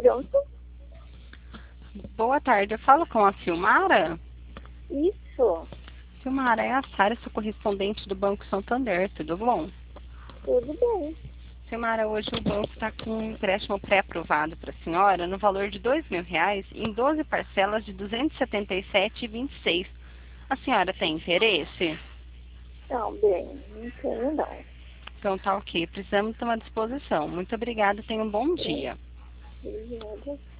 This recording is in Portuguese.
Pronto? Boa tarde, eu falo com a Silmara. Isso. Silmara, é a Sara, sua correspondente do Banco Santander, tudo bom? Tudo bem. Silmara, hoje o banco está com um empréstimo pré-aprovado para a senhora no valor de R$ 2.000 em 12 parcelas de 277,26. A senhora tem interesse? Não, bem, não tenho não. Então tá ok, precisamos ter uma disposição. Muito obrigada, tenha um bom dia. Obrigada.